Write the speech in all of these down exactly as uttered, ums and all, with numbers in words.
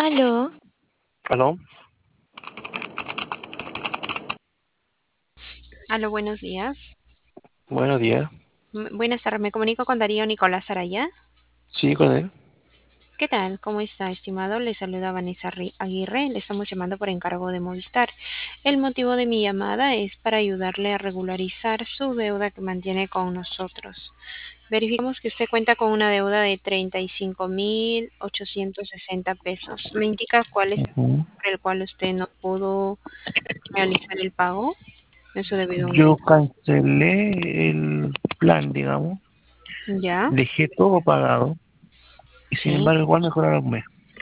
Aló, ¿Aló? Aló, buenos días. Buenos días. M- Buenas tardes, me comunico con Darío Nicolás Araya. Sí, con él. ¿Qué tal? ¿Cómo está, estimado? Le saluda Vanessa Ri- Aguirre. Le estamos llamando por encargo de Movistar. El motivo de mi llamada es para ayudarle a regularizar su deuda que mantiene con nosotros. Verificamos que usted cuenta con una deuda de treinta y cinco mil ochocientos sesenta pesos. ¿Me indica cuál es el Ujú. motivo por el cual usted no pudo realizar el pago en su debido Yo momento? cancelé el plan, digamos, ¿Ya? dejé todo pagado y sin Sí. embargo igual mejoraron un mes.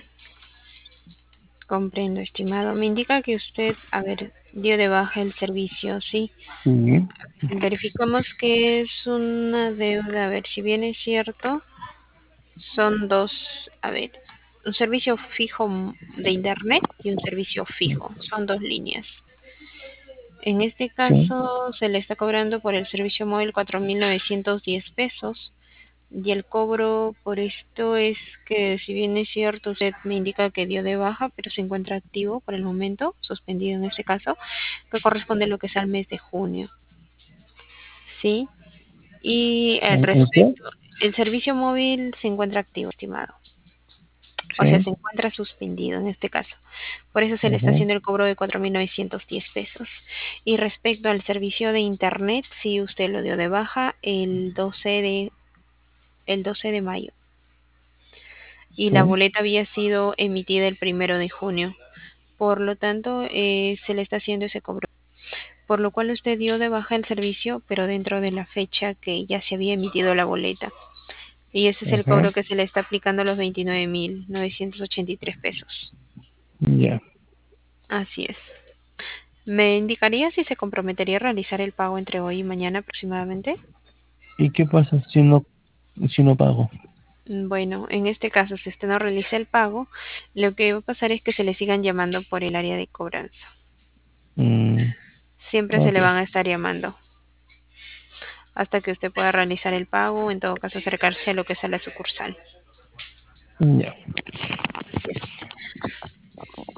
Comprendo, estimado. Me indica que usted, a ver, dio de baja el servicio, ¿sí? Sí, Verificamos que es una deuda. A ver, si bien es cierto, son dos, a ver, un servicio fijo m- de internet y un servicio fijo. Son dos líneas. En este sí, caso, se le está cobrando por el servicio móvil cuatro mil novecientos diez pesos. Y el cobro por esto es que, si bien es cierto, usted me indica que dio de baja, pero se encuentra activo por el momento, suspendido en este caso, que corresponde a lo que es al mes de junio. ¿Sí? Y al ¿en en qué? respecto, el servicio móvil se encuentra activo, estimado. O sea, Sí, se encuentra suspendido en este caso. Por eso se le está ujú, haciendo el cobro de cuatro mil novecientos diez pesos. Y respecto al servicio de internet, si usted lo dio de baja el doce de, el doce de mayo. Y la sí, boleta había sido emitida el primero de junio. Por lo tanto, eh, se le está haciendo ese cobro. Por lo cual usted dio de baja el servicio, pero dentro de la fecha que ya se había emitido la boleta. Y ese es el ujú, cobro que se le está aplicando a los veintinueve mil novecientos ochenta y tres pesos. ya. Así es. ¿Me indicaría si se comprometería a realizar el pago entre hoy y mañana aproximadamente? ¿Y qué pasa si no, si no pago? Mm, Bueno, en este caso, si usted no realiza el pago, lo que va a pasar es que se le sigan llamando por el área de cobranza. Mm, Siempre se ok, le van a estar llamando hasta que usted pueda realizar el pago, o en todo caso acercarse a lo que es a la sucursal. ya. Así es.